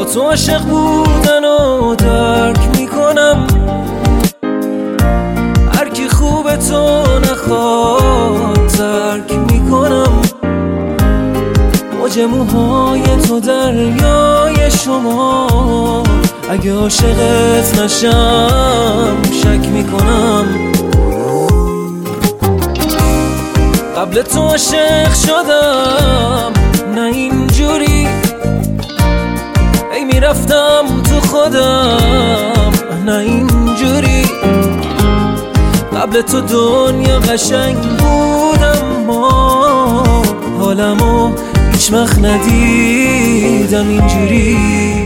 تو عاشق بودن و درک میکنم، هر کی خوب تو نخواد ترک میکنم. موج موهای تو دریای شما، اگه عاشقت نشم شک میکنم. قبل تو عاشق شدم نه اینجوری، ای میرفتم تو خودم نه اینجوری. قبل تو دنیا قشنگ بودم، ما حالمو هیچ وقت ندیدم اینجوری.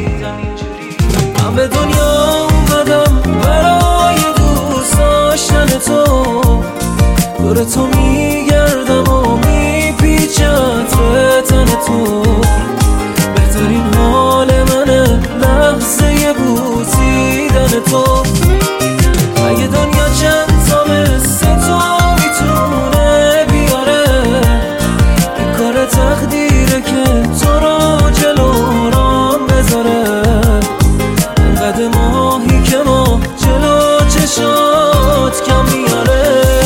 من به دنیا اومدم برای دوست داشتن تو، دور تو میگردم و میپیچم به تن تو. بهترین حال منه لحظه بوسیدن تو. اگه دنیا چند تا مثل تو میتونه بیاره، این کار تقدیره که تو رو جلو رام بذاره. قد ماهی که ما جلو چشات کم میاره.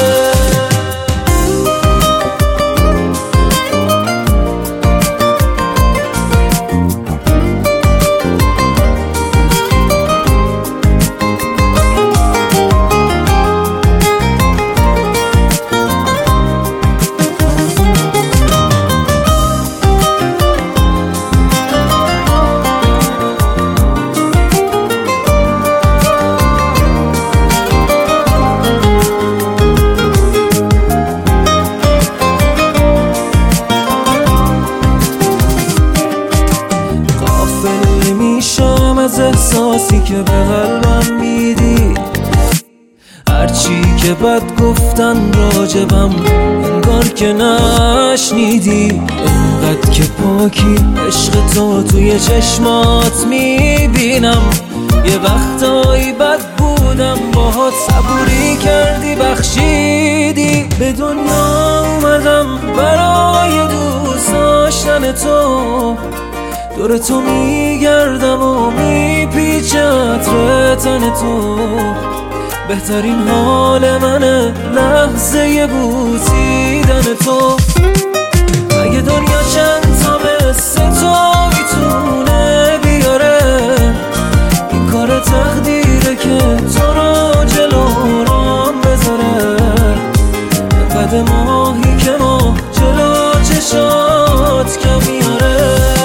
از احساسی که به قلبم میدی، هرچی که بد گفتن راجبم انگار که نشنیدی. انقدر که پاکی عشق تو توی چشمات میبینم. یه وقتایی بد بودم باهات، صبوری کردی بخشیدی. به دنیا اومدم برای دوست داشتن تو، دور تو میگردم و میپیچم به تن تو. بهترین حال منه لحظه بوسیدن تو. اگه دنیا چند تا مثل تو میتونه بیاره، این کار تقدیره که تو رو جلو رام بذاره. قد ماهی که ما جلو چشات کم میاره.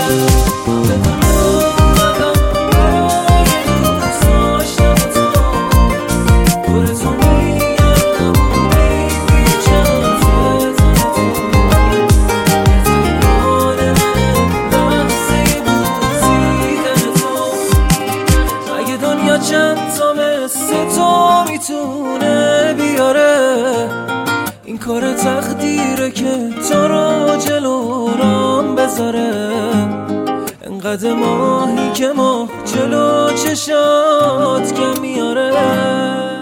چند تا مثل تو میتونه بیاره، این کار تقدیره که تو رو جلو رام بذاره. انقدر ماهی که ما جلو چشات کم میاره.